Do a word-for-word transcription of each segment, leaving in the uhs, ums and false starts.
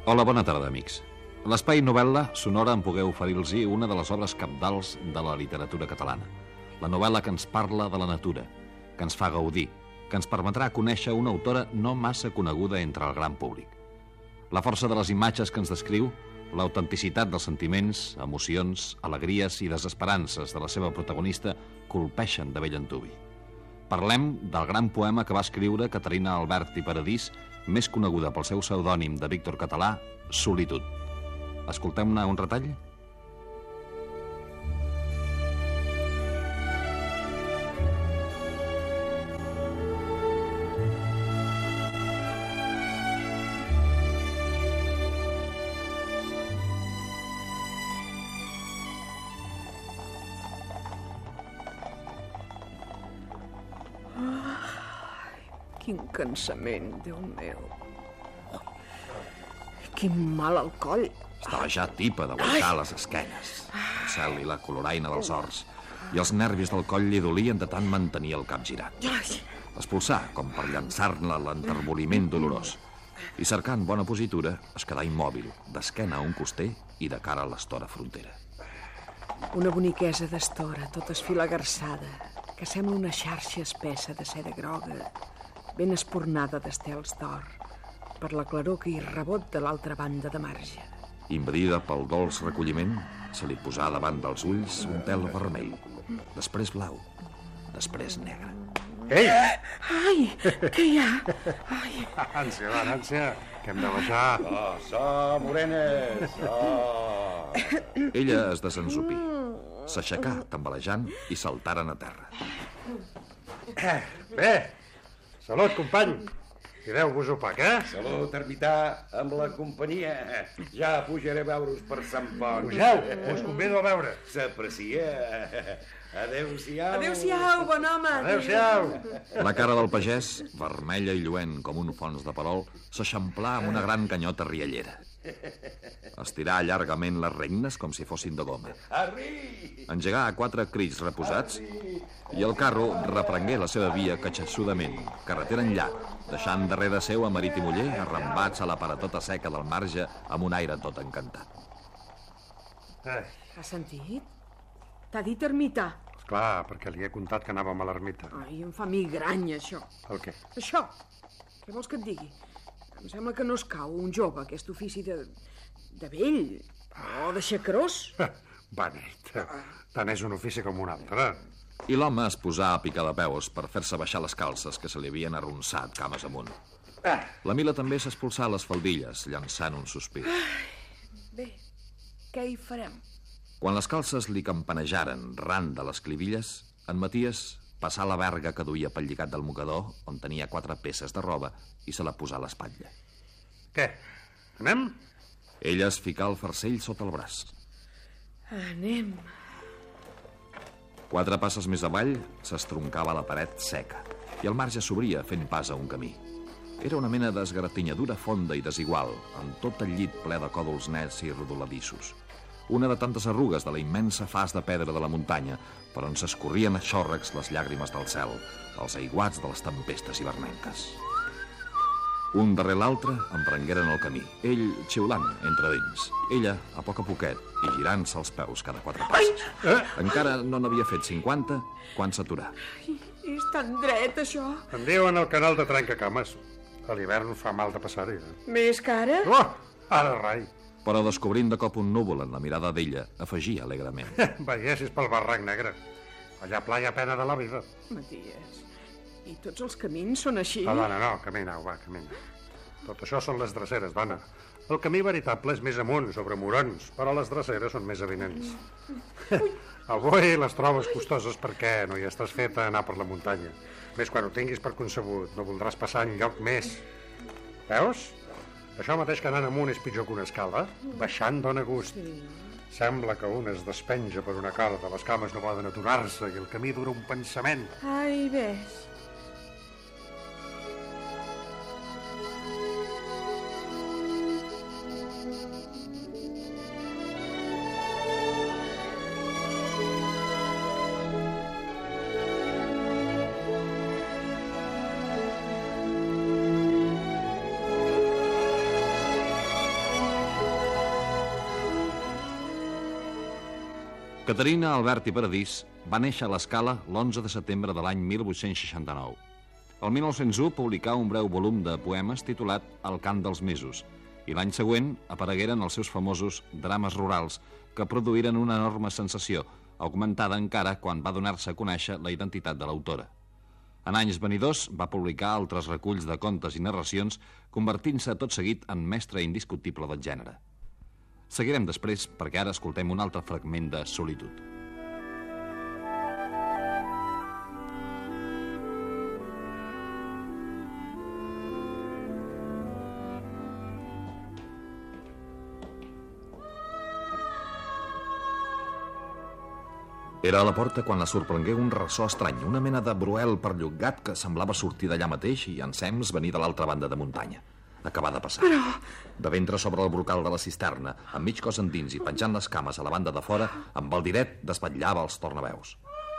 Hola, bona tarda, amics. L'Espai Novel·la s'honora en poder oferir-los una de les obres cabdals de la literatura catalana. La novel·la que ens parla de la natura, que ens fa gaudir, que ens permetrà conèixer una autora no massa coneguda entre el gran públic. La força de les imatges que ens descriu, l'autenticitat dels sentiments, emocions, alegries i desesperances de la seva protagonista colpeixen de bell antuvi. Parlem del gran poema que va escriure Caterina Albert i Paradís, més coneguda pel seu pseudònim de Víctor Català, Solitud. Escoltem-ne un retall? Quin cansament, Déu meu. Quin mal al coll. Estava ja tipa de guaitar les esquenes, el cel i la coloraina dels horts, i els nervis del coll li dolien de tant mantenir el cap girat. Expulsar, com per llançar-ne l'enterboliment dolorós, i cercant bona positura, es quedà immòbil, d'esquena a un coster i de cara a l'estora frontera. Una boniquesa d'estora, tota esfilagarçada, que sembla una xarxa espessa de seda groga, ben espornada d'estels d'or, per la claror que hi rebot de l'altra banda de marge. Invadida pel dolç recolliment, se li posà davant dels ulls un pèl vermell, després blau, després negre. Ei! Ai, què hi ha? Ai. Ànsia, va, ànsia, que hem de baixar. So, so, morenes, so. Ella es desensopí, s'aixecà tambalejant i saltaren a terra. Bé, salut, company. Tireu-vos-ho pac, eh? Salut, ermità, amb la companyia. Ja pujaré a veure's per Sant Pont. Pugeu, us convido a veure. S'aprecia. Adéu-siau. Adéu-siau, bon home. Adéu-siau. La cara del pagès, vermella i lluent com un fons de perol, s'eixamplà amb una gran canyota riallera. Estirà llargament les regnes com si fossin de goma. Arri! Engegà a quatre crits reposats i el carro reprengué la seva via catxassudament, carretera enllà, deixant darrere seu a marit i muller arrambats a la paratota seca del marge amb un aire tot encantat. Ai, Has sentit? T'ha dit ermità. esclar, perquè li he contat que anàvem a l'ermita. Ai, em fa migranya, això. El què? Això. Què vols que et digui? Em sembla que no es cau un jove, aquest ofici de... de vell o de xacrós. Benet, tant és un ofici com un altre. I l'home es posà a picar de peus per fer-se baixar les calces que se li havien arronsat cames amunt. La Mila també s'expulsà les faldilles, llançant un sospir. Bé, què hi farem? Quan les calces li campanejaren ran de les clivilles, en Maties passà la verga que duia pel lligat del mocador, on tenia quatre peces de roba, i se la posà a l'espatlla. Què? Anem? Ella es ficà el farcell sota el braç. Anem. Quatre passes més avall s'estroncava la paret seca i el marge s'obria fent pas a un camí. Era una mena d'esgaratinyadura fonda i desigual, amb tot el llit ple de còdols nets i rodoladissos. Una de tantes arrugues de la immensa fas de pedra de la muntanya, per on s'escorrien a xòrrecs les llàgrimes del cel, els aiguats de les tempestes hivernenques. Un darrere l'altre emprengueren el camí, ell xiulant entre dents, ella a poc a poquet i girant-se els peus cada quatre passes. Eh? Encara no n'havia fet cinquanta quan s'aturà. És tan dret, això. Em diuen el canal de trencacames. A l'hivern fa mal de passar-hi. Eh? Més cara? Oh, ara rai. Però descobrint de cop un núvol en la mirada d'ella, afegia alegrement. Veiessis pel barranc negre. Allà pla hi ha pena de la vida. Maties, i tots els camins són així? Ah, dona, no, camina, va, camina. Tot això són les dreceres, dona. El camí veritable és més amunt, sobre morons, però les dreceres són més avinents. Avui les trobes costoses perquè no hi estàs feta a anar per la muntanya. Més quan ho tinguis per concebut, no voldràs passar enlloc més. Veus? Això mateix que anant amunt és pitjor que una escala. Baixant dona gust. Sembla que un es despenja per una corda, les cames no poden aturar-se i el camí dura un pensament. Ai, ves. Caterina Albert i Paradís va néixer a l'Escala l'onze de setembre de l'any mil vuit-cents seixanta-nou. El mil nou-cents u publicà un breu volum de poemes titulat El cant dels mesos, i l'any següent aparegueren els seus famosos drames rurals, que produïren una enorme sensació, augmentada encara quan va donar-se a conèixer la identitat de l'autora. En anys venidors va publicar altres reculls de contes i narracions, convertint-se tot seguit en mestre indiscutible del gènere. Seguirem després perquè ara escoltem un altre fragment de Solitud. Era a la porta quan la sorprengué un ressò estrany, una mena de bruel perllongat que semblava sortir d'allà mateix i ensems venir de l'altra banda de muntanya. Acabà de passar. Però... De ventre sobre el brocal de la cisterna, amb mig cos endins i penjant les cames a la banda de fora, amb el diret desvetllava els tornaveus.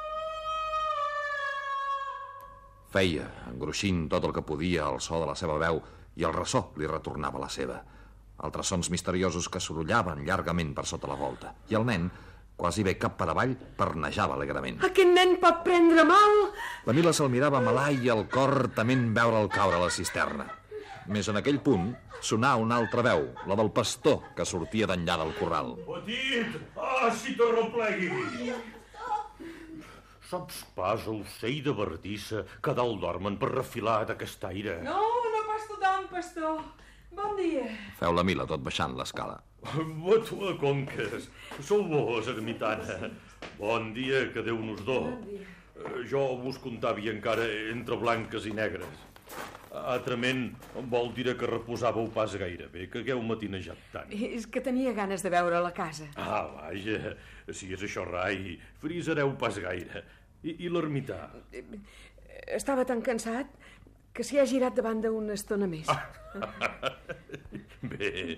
Feia, engruixint tot el que podia, el so de la seva veu, i el ressò li retornava la seva. Altres sons misteriosos que sorollaven llargament per sota la volta. I el nen, quasi bé cap per avall, pernejava alegrement. Aquest nen pot prendre mal? La Mila se'l mirava malai i el cor tement veure'l caure a la cisterna. Més en aquell punt sonà una altra veu, la del pastor, que sortia d'enllà del corral. Petit, ah, si t'arreplegui! Saps pas ocell de verdissa que dalt dormen per refilar d'aquest aire? No, no pas tothom, pastor. Bon dia. Feu la Mila tot baixant l'escala. Batua conques, sou vos, ermitana. Bon dia, que Déu nos do. Bon dia. Jo vos contava encara entre blanques i negres. Altrament, vol dir que reposàveu pas gaire bé, que hagueu matinejat tant. És que tenia ganes de veure la casa. Ah, vaja, si és això rai, frisareu pas gaire. I, i l'ermità? Estava tan cansat que s'hi ha girat davant d'una estona més. Bé,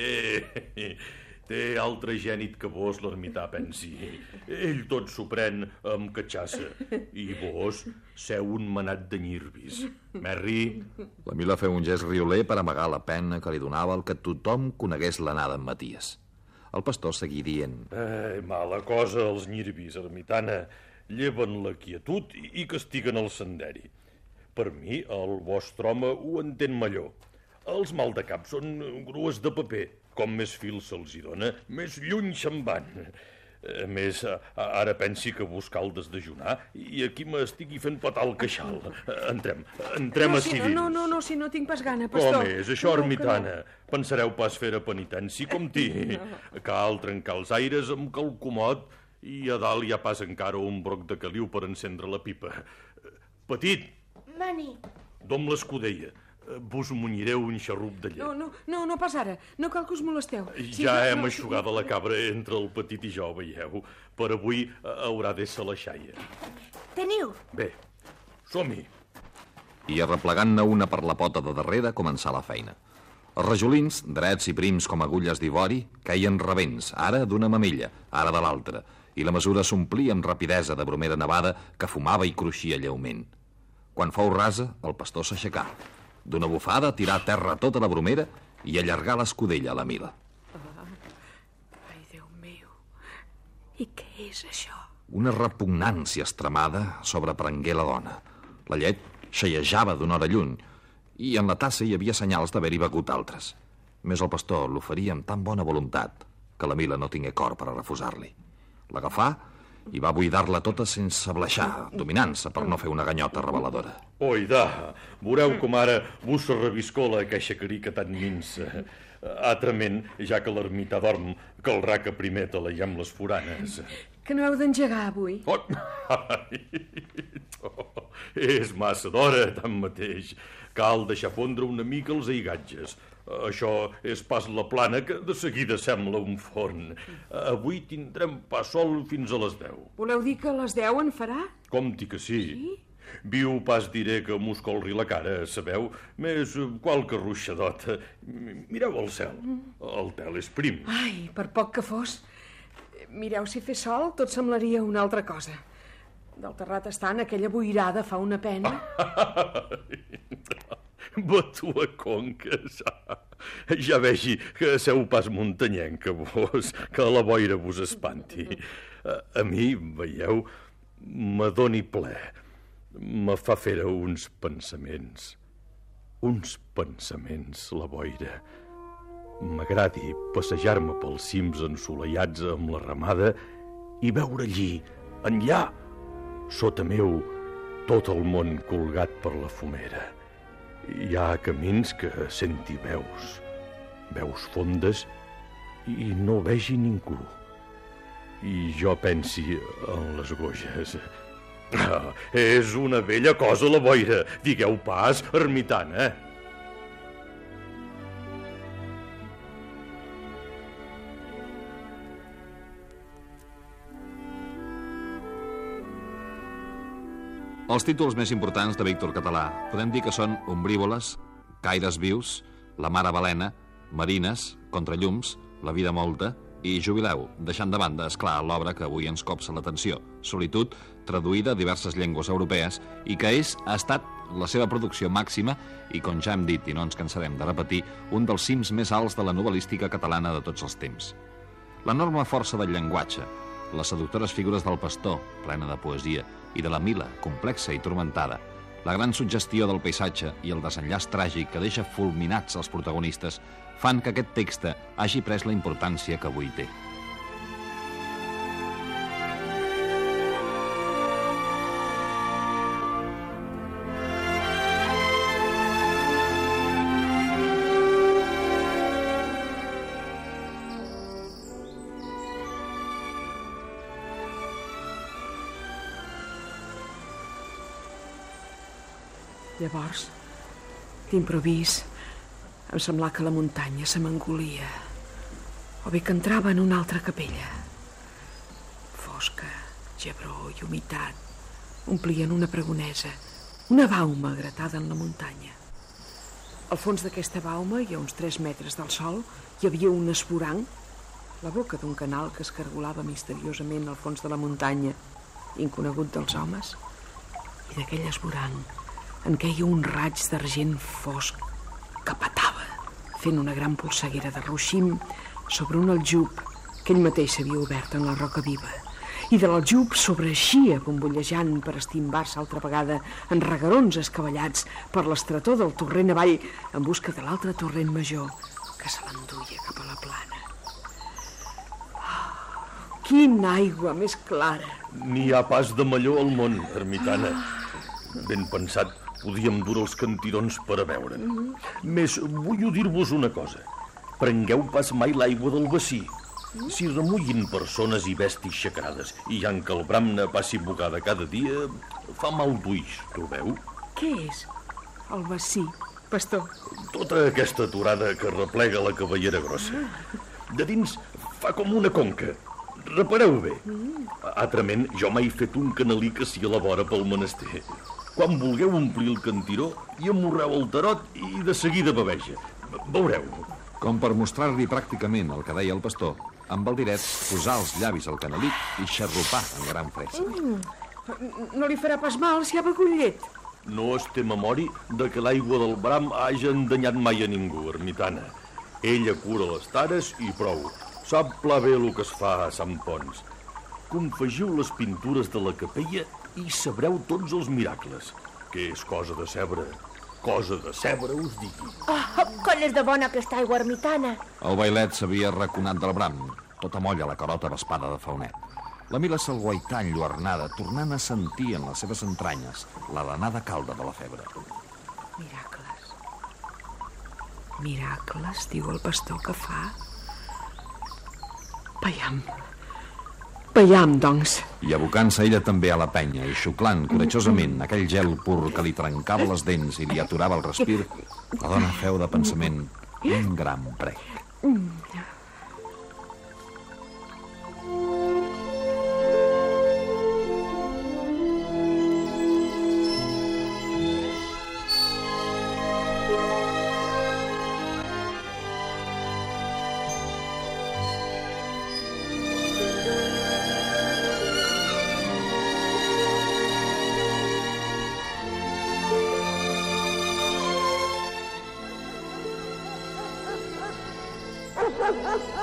bé, té altre gènit que vos, l'ermità, pensi. Ell tot s'ho pren amb catxassa. I vos seu un manat de nyirbis. Merri? La Mila feu un gest rioler per amagar la pena que li donava el que tothom conegués l'anada en Maties. El pastor seguí dient... Eh, mala cosa, els nyirbis, ermitana. Lleven la quietud i castiguen el senderi. Per mi, el vostre home ho entén millor. Els mal de cap són grues de paper. Com més fil se'ls hi dona, més lluny se'n van. A més, ara pensi que vos cal desdejunar i aquí m'estigui fent petar el queixal. Entrem, entrem no, ací si dins. no, no, no, si no tinc pas gana, pastor. Com és, això, no, ermitana? No. Pensareu pas fer a penitència com ti. No. Cal trencar els aires amb calcomot i a dalt hi ha pas encara un broc de caliu per encendre la pipa. Petit! Mani. Dom l'escudella. Vos munyireu un xarrup de llet. No, no, no, no pas ara. No cal que us molesteu. Si ja no, hem no, eixugat si... la cabra entre el petit i jo, veieu. Per avui haurà d'ésser la xaia. Teniu? Bé, som-hi. I arreplegant-ne una per la pota de darrere, començà la feina. Els rajolins, drets i prims com agulles d'ivori, caien rebents, ara d'una mamella, ara de l'altra, i la mesura s'omplia amb rapidesa de bromera nevada que fumava i cruixia lleument. Quan fou rasa, el pastor s'aixecà. D'una bufada tirà a terra tota la bromera i allargà l'escudella a la Mila. Ah, ai, Déu meu, i què és això? Una repugnància extremada sobreprengué la dona. La llet xeiejava d'una hora lluny i en la tassa hi havia senyals d'haver-hi begut altres. Més el pastor l'oferia amb tan bona voluntat que la Mila no tingué cor per a refusar-li. L'agafà i va buidar-la tota sense bleixar, dominant-se per no fer una ganyota reveladora. Oida, veureu com ara vos se reviscola aqueixa carica tan minsa. Altrament, ja que l'ermità dorm, caldrà que primer te l'aiem les foranes. Que no heu d'engegar avui? Oh, ai, oh, és massa d'hora, tanmateix. Cal deixar fondre una mica els aigatges. Això és pas la plana que de seguida sembla un forn. Avui tindrem pa sol fins a les deu. Voleu dir que a les deu en farà? Compti que sí. Sí? Viu pas diré que m'us colri la cara, sabeu? Més qualque ruixadota. Mireu el cel. El tel és prim. Ai, per poc que fos. Mireu, si fes sol, tot semblaria una altra cosa. Del terrat estant, aquella boirada fa una pena. Batua conques. Ja vegi que seu pas muntanyenca, vos, que la boira vos espanti. A, a mi, veieu, m'adoni ple. Me fa fer uns pensaments. Uns pensaments, la boira. M'agradi passejar-me pels cims ensolellats amb la ramada i veure allí, enllà, sota meu, tot el món colgat per la fumera. Hi ha camins que senti veus, veus fondes, i no vegi ningú. I jo pensi en les goges. Ah, és una bella cosa, la boira. Digueu pas, ermitana. Els títols més importants de Víctor Català podem dir que són Ombrívoles, Caires vius, La mare balena, Marines, Contrallums, La vida molta i Jubileu, deixant de banda, esclar, l'obra que avui ens copsa l'atenció, Solitud, traduïda a diverses llengües europees i que és, ha estat la seva producció màxima i, com ja hem dit i no ens cansarem de repetir, un dels cims més alts de la novel·lística catalana de tots els temps. L'enorme força del llenguatge, les seductores figures del pastor, plena de poesia, i de la Mila, complexa i turmentada, la gran suggestió del paisatge i el desenllaç tràgic que deixa fulminats els protagonistes fan que aquest text hagi pres la importància que avui té. Llavors, d'improvís, em semblava que la muntanya se m'engolia, o bé que entrava en una altra capella. Fosca, gebró i humitat omplien una pregonesa, una bauma gratada en la muntanya. Al fons d'aquesta bauma, i a uns tres metres del sòl, hi havia un esvoranc, la boca d'un canal que escargolava misteriosament al fons de la muntanya, inconegut dels homes, i d'aquell esvoranc en queia un raig d'argent fosc que petava, fent una gran polseguera de ruixim sobre un aljub que ell mateix s'havia obert en la roca viva. I de l'aljub sobreeixia, bombollejant per estimbar-se altra vegada en regarons escavallats per l'estretor del torrent avall en busca de l'altre torrent major que se l'enduia cap a la plana. Oh, quina aigua més clara! N'hi ha pas de millor al món, ermitana. Ben pensat, podíem dur els cantirons per a veure. Més, vull dir-vos una cosa. Prengueu pas mai l'aigua del bací. Si remullin persones i bèsties xacrades i ja que el bramne passi bugada cada dia, fa mal d'ulls, trobeu? Què és el bací, pastor? Tota aquesta aturada que replega la cabellera grossa. De dins fa com una conca. Repareu bé. Altrament, jo m'he fet un canalí que s'hi elabora pel menester. Quan vulgueu omplir el cantiró, hi amorreu el tarot i de seguida baveja. Veureu. Com per mostrar-li pràcticament el que deia el pastor, amb el diret posar els llavis al canalí i xarrupar en gran fresc. Mm, no li farà pas mal si ha begut llet. No es té memori de que l'aigua del bram hagi endanyat mai a ningú, ermitana. Ella cura les tares i prou. Sap pla bé el que es fa a Sant Pons. Confegiu les pintures de la capella i sabreu tots els miracles, que és cosa de cebre, cosa de cebre us digui. Oh, coll és de bona aquesta aigua, ermitana. El bailet s'havia raconat del bram, tota molla la carota vespada de faunet. La Mila se'l guaità enlluernada, tornant a sentir en les seves entranyes la danada calda de la febre. Miracles. Miracles, diu el pastor que fa. Veiam. Veiam, doncs. I abocant-se ella també a la penya i xuclant coratjosament aquell gel pur que li trencava les dents i li aturava el respir, la dona feu de pensament un gran prec.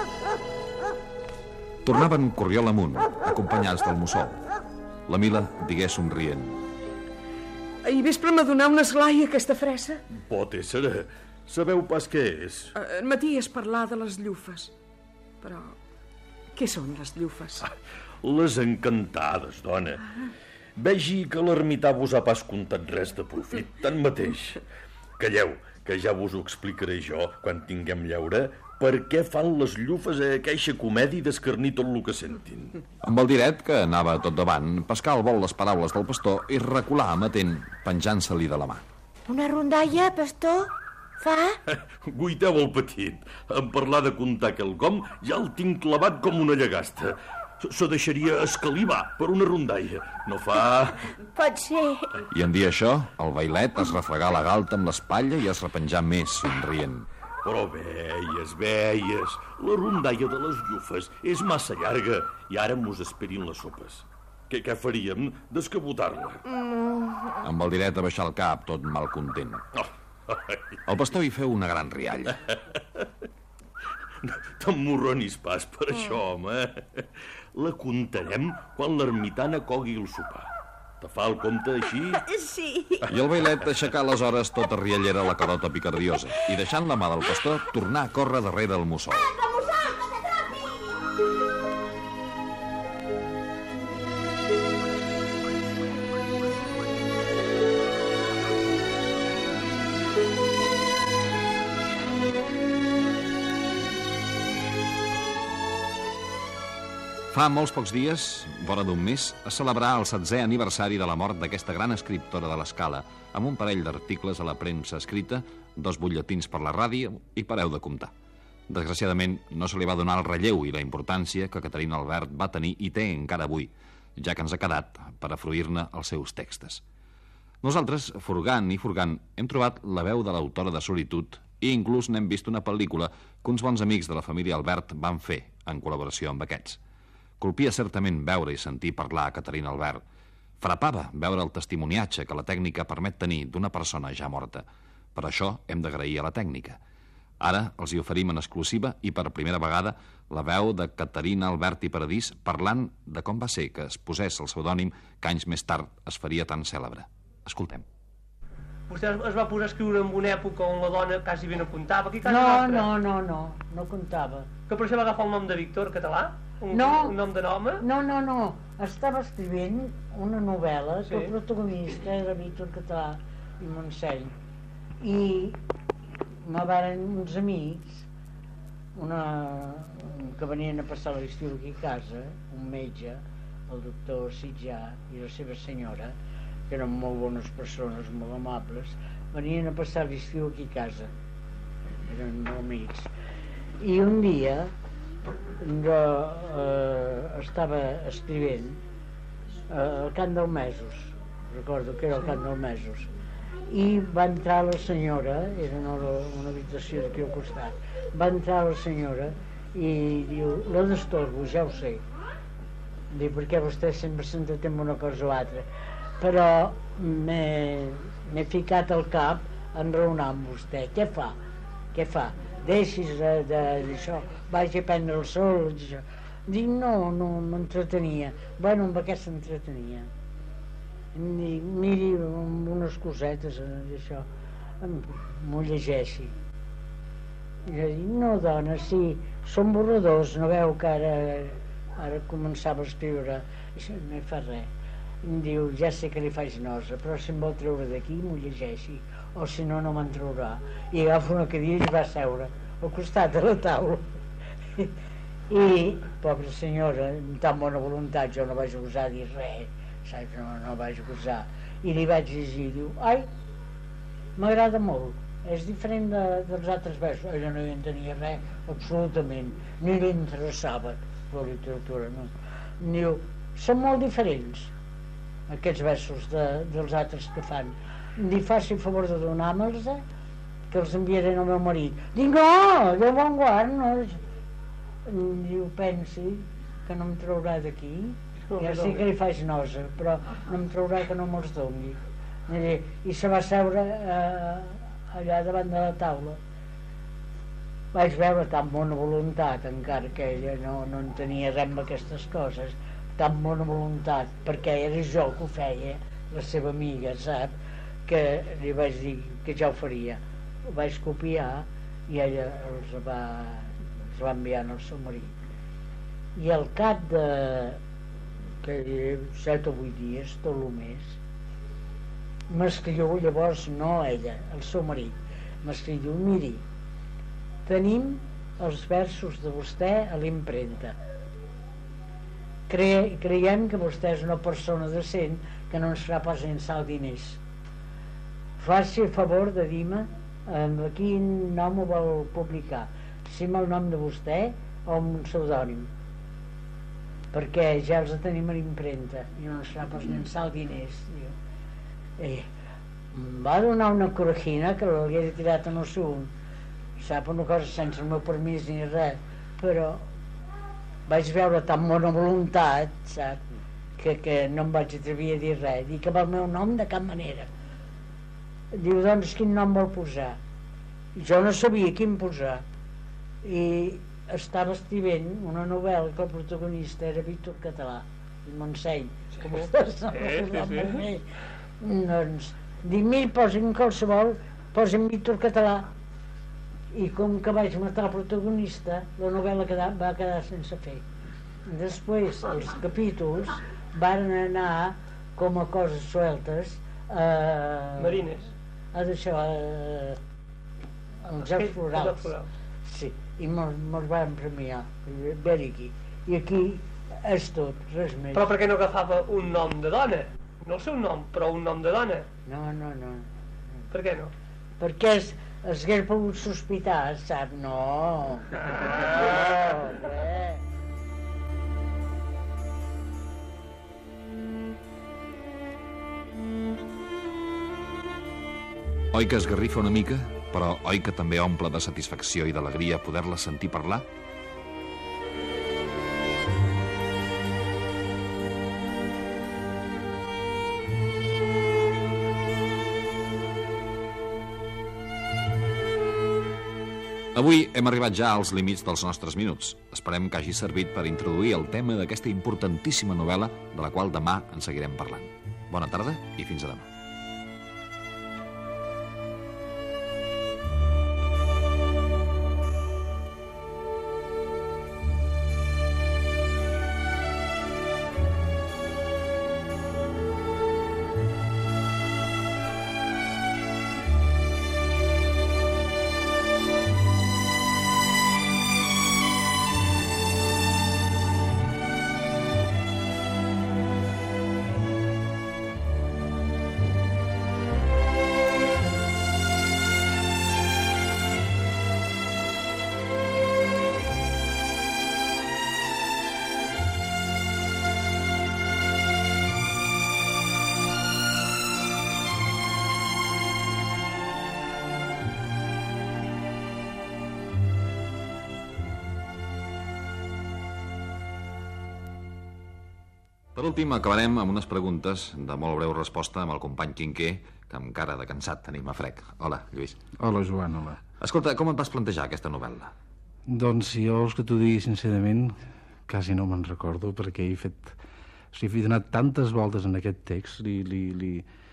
Tornaven corriola amunt, acompanyats del mussol. La Mila digué somrient: Ahir vespre m'ha donat una esglaia, aquesta fressa. Pot ésser. Sabeu pas què és? En Maties parlar de les llufes. Però què són les llufes? Ah, les encantades, dona. Vegi que l'ermità vos ha pas contat res de profit, tanmateix. Calleu, que ja vos ho explicaré jo, quan tinguem llaure, per què fan les llufes a aqueixa comèdia i d'escarnir tot el que sentin. Amb el diret, que anava tot davant, pescar al vol les paraules del pastor i recular amatent, penjant-se-li de la mà. Una rondalla, pastor? Fa? Guiteu el petit. En parlar de contar quelcom ja el tinc clavat com una llagasta. Se deixaria escalivar per una rondalla. No fa... Pot ser. I en dir això, el bailet es refregà la galta amb l'espatlla i es repenjà més, somrient. Però veies, veies, la rondalla de les llufes és massa llarga i ara mos esperin les sopes. Què, què faríem d'escabotar-la? Mm. Amb el diret a baixar el cap, tot mal content. Oh. El pastor hi feu una gran rialla. T'emmorronis pas per això, home. La contarem quan l'ermitana cogui el sopar. Te fa el compte així? Sí. I el bailet aixecà aleshores tota riallera la carota picardiosa i, deixant la mà del pastor, tornà a córrer darrere el mussol. Apa, mussol, que t'atrapi! Fa molts pocs dies, vora d'un mes, es celebrà el setzè aniversari de la mort d'aquesta gran escriptora de l'Escala, amb un parell d'articles a la premsa escrita, dos butlletins per la ràdio i pareu de comptar. Desgraciadament, no se li va donar el relleu i la importància que Caterina Albert va tenir i té encara avui, ja que ens ha quedat per a fruir-ne els seus textos. Nosaltres, furgant i furgant, hem trobat la veu de l'autora de Solitud i inclús n'hem vist una pel·lícula que uns bons amics de la família Albert van fer en col·laboració amb aquests. Colpia certament veure i sentir parlar a Caterina Albert. Frapava veure el testimoniatge que la tècnica permet tenir d'una persona ja morta. Per això hem d'agrair a la tècnica. Ara els hi oferim en exclusiva i per primera vegada la veu de Caterina Albert i Paradís parlant de com va ser que es posés el pseudònim que anys més tard es faria tan cèlebre. Escoltem. Vostè es va posar a escriure en una època on la dona quasi bé no comptava. Aquí quasi No, nostra. no, no, no, no comptava. Que per això va agafar el nom de Víctor català? Un, No. un nom de home? No, no, no, estava escrivint una novel·la que Sí. el protagonista era Víctor Català i Montseny. I me varen uns amics una, que venien a passar l'estiu aquí a casa, un metge, el doctor Sitjà i la seva senyora, que eren molt bones persones, molt amables, venien a passar l'estiu aquí a casa. Eren molt amics. I un dia jo eh, estava escrivint eh, al Cant dels Mesos, recordo que era el Cant dels Mesos, i va entrar la senyora, era una, una habitació d'aquí al costat, va entrar la senyora i diu, la destorbo, ja ho sé. Diu, perquè vostè sempre s'entretén en una cosa o altra, però m'he ficat al cap enraonar amb vostè. Què fa? Què fa? Deixis d'això, vagi a prendre el sol, això. Dic, no, no m'entretenia. Bueno, amb què s'entretenia? Dic, miri, amb unes cosetes, això, m'ho llegeixi. I jo dic, no, dona, sí, són borradors, no veu que ara, ara començava a escriure, això no hi fa res. Em diu, ja sé que li faig nosa, però si em vol treure d'aquí, m'ho llegeixi, o si no, no me'n traurà. I agafa una cadira i va seure al costat de la taula. I, pobra senyora, amb tan bona voluntat, jo no vaig gosar dir res, saps? No, no vaig gosar. I li vaig llegir, diu, ai, m'agrada molt, és diferent de, dels altres versos. Ella no hi entenia res, absolutament, ni li interessava la literatura, no. Diu, són molt diferents, aquests versos de, dels altres que fan. Diu, faci el favor de donar-me'ls, eh, que els enviaré al meu marit. Dic, no, Déu bon guard, no. Diu, pensi que no em traurà d'aquí, ja sé que li faig nosa, però no em traurà que no me'ls doni. I se va seure eh, allà davant de la taula. vaig veure tan bona voluntat, encara que ella no, no en tenia res amb aquestes coses, tan bona voluntat, perquè era jo que ho feia, la seva amiga, sap? Que li vaig dir que ja ho faria. Ho vaig copiar i ella els va, els va enviar al seu marit. I al cap de que set o vuit dies, tot el mes, m'escriu, llavors no ella, el seu marit, m'escriu, miri, tenim els versos de vostè a l'impremta. Cre creiem que vostè és una persona decent que no ens farà pas llençar diners. Faci el favor de dir-me amb quin nom ho vol publicar, si amb el nom de vostè o amb un pseudònim, perquè ja els tenim a l'impremta i no ens farà pas llençar diners. Eh, em va donar una corregina que l'havia tirat en el segon, sap, una cosa sense el meu permís ni res, però vaig veure tan bona voluntat, sap, que, que no em vaig atrevir a dir res, dir que amb el meu nom de cap manera. Diu, doncs, quin nom vol posar? Jo no sabia quin posar, i estava escrivint una novel·la que el protagonista era Víctor Català, el Montseny, que vostès no recordat molt bé. Doncs, dic, miri, posin qualsevol, posin Víctor Català, i com que vaig matar el protagonista, la novel·la quedar, va quedar sense fer. Després, els capítols van anar com a coses sueltes a... Marines. A d'això, als jocs florals. Sí, i mos van premiar, ve aquí. I aquí és tot, res més. Però per què no agafava un nom de dona? No el seu nom, però un nom de dona. No, no, no. Per què no? Perquè es, es hagués pogut sospitar, sap? No. No, res. Oi que esgarrifa una mica, però oi que també omple de satisfacció i d'alegria poder-la sentir parlar? Avui hem arribat ja als límits dels nostres minuts. Esperem que hagi servit per introduir el tema d'aquesta importantíssima novel·la de la qual demà en seguirem parlant. Bona tarda i fins a demà. Per últim, acabarem amb unes preguntes de molt breu resposta amb el company Quinquer, que amb cara de cansat tenim a frec. Hola, Lluís. Hola, Joan, hola. Escolta, com et vas plantejar aquesta novel·la? Doncs si jo vols que t'ho digui sincerament, quasi no me'n recordo, perquè he fet... O sigui, he donat tantes voltes en aquest text, li, li, li,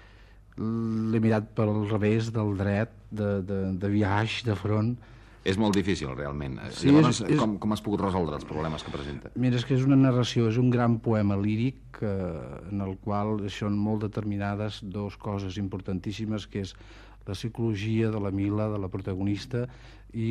l'he mirat pel revés, del dret, de, de, de viaix, de front... És molt difícil, realment. Sí, Llavors, és, és... Com, com has pogut resoldre els problemes que presenta? Mira, és que és una narració, és un gran poema líric eh, en el qual són molt determinades dues coses importantíssimes, que és la psicologia de la Mila, de la protagonista, i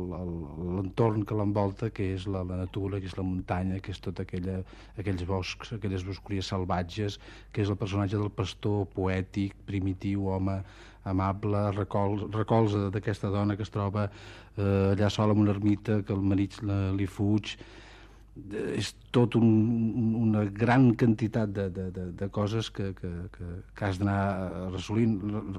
l'entorn que l'envolta, que és la, la natura, que és la muntanya, que és tot aquella, aquells boscs, aquelles bosqueries salvatges, que és el personatge del pastor poètic, primitiu, home amable, recol, recolza d'aquesta dona que es troba eh, allà sola en una ermita, que el marit la, li fuig. És tot un, una gran quantitat de, de, de, de coses que, que, que, que has d'anar resolint,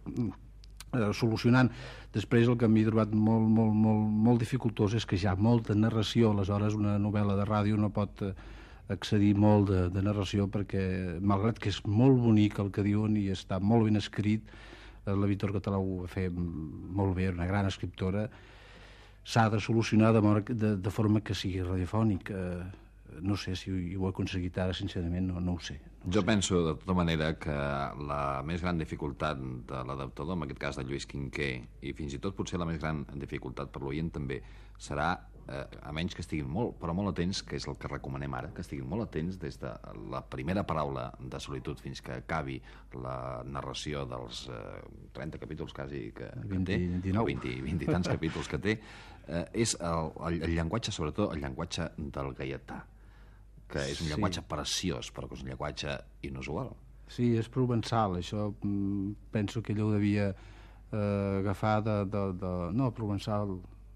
eh, solucionant. Després el que m'he trobat molt, molt, molt, molt dificultós és que hi ha molta narració, aleshores una novel·la de ràdio no pot accedir molt de, de narració, perquè malgrat que és molt bonic el que diuen i està molt ben escrit, la Víctor Català ho va fer molt bé, una gran escriptora, s'ha de solucionar de, de, de forma que sigui radiofònic. Eh, no sé si ho he aconseguit ara, sincerament, no, no ho sé. No jo sé. penso, de tota manera, que la més gran dificultat de l'adaptador, en aquest cas de Lluís Quinquer, i fins i tot potser la més gran dificultat per l'oient també, serà, eh, a menys que estiguin molt, però molt atents, que és el que recomanem ara, que estiguin molt atents des de la primera paraula de solitud fins que acabi la narració dels eh, trenta capítols quasi que, que vint, té, dinou. vint, vint i tants capítols que té, eh, és el, el, el llenguatge, sobretot el llenguatge del gaietà, que és un Sí. llenguatge preciós, però que és un llenguatge inusual. Sí, és provençal, això mm, penso que ell ho devia eh, agafar de, de, de... No, provençal...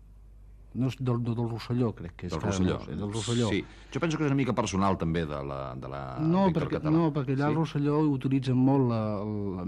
No, és del, del Rosselló, crec que és. Del Rosselló. No, del Rosselló. Sí. Jo penso que és una mica personal, també, de la, de la No, Víctor perquè, Català. no, perquè allà Sí? al Rosselló utilitzen molt la, la,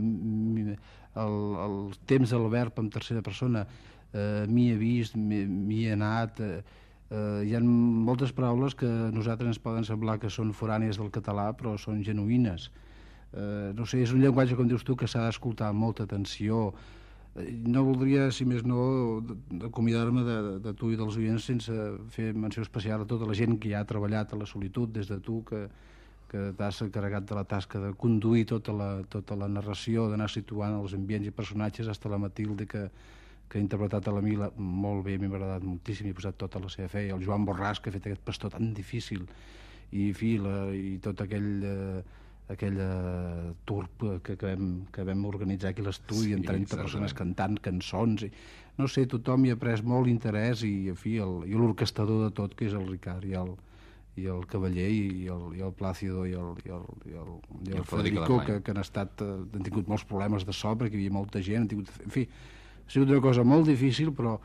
el, el temps del verb en tercera persona. Eh, m'hi he vist, m'hi he anat... Eh, eh, hi ha moltes paraules que a nosaltres ens poden semblar que són forànies del català, però són genuïnes. Eh, no sé, és un llenguatge, com dius tu, que s'ha d'escoltar amb molta atenció. No voldria, si més no, acomiadar-me de, de tu i dels oients sense fer menció especial a tota la gent que ja ha treballat a la solitud, des de tu, que, que t'has encarregat de la tasca de conduir tota la, tota la narració, d'anar situant els ambients i personatges, fins a la Matilde, que, que ha interpretat a la Mila molt bé, m'ha agradat moltíssim, i ha posat tota la seva fe, i el Joan Borràs, que ha fet aquest pastor tan difícil, i, en fi, la, i tot aquell... Eh, aquella turp que, que, vam, que vam organitzar aquí a l'estudi, sí, amb trenta persones cantant cançons. I, no sé, tothom hi ha pres molt interès i, en fi, el, i l'orquestador de tot, que és el Ricard i el, i el Cavaller i el, i el Plácido i el, i el, i el, i el, el Federico, que, que han, estat, han tingut molts problemes de so, perquè hi havia molta gent. Han tingut, en fi, ha sigut una cosa molt difícil, però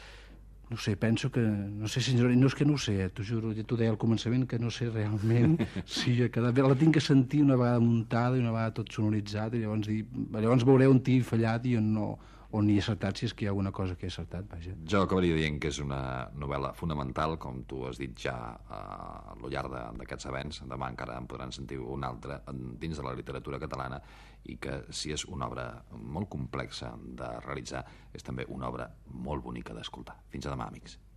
no sé, penso que... No sé, sincerament, no és que no ho sé, eh, t'ho juro, ja t'ho deia al començament, que no sé realment si ha quedat bé. La tinc que sentir una vegada muntada i una vegada tot sonoritzat, i llavors, dir, llavors veuré on t'hi he fallat i on no, on hi he acertat, si és que hi ha alguna cosa que he acertat, vaja. Jo acabaria dient que és una novel·la fonamental, com tu has dit ja a lo llarg d'aquests avenç. Demà encara en podran sentir una altra dins de la literatura catalana, i que, si és una obra molt complexa de realitzar, és també una obra molt bonica d'escoltar. Fins a demà, amics.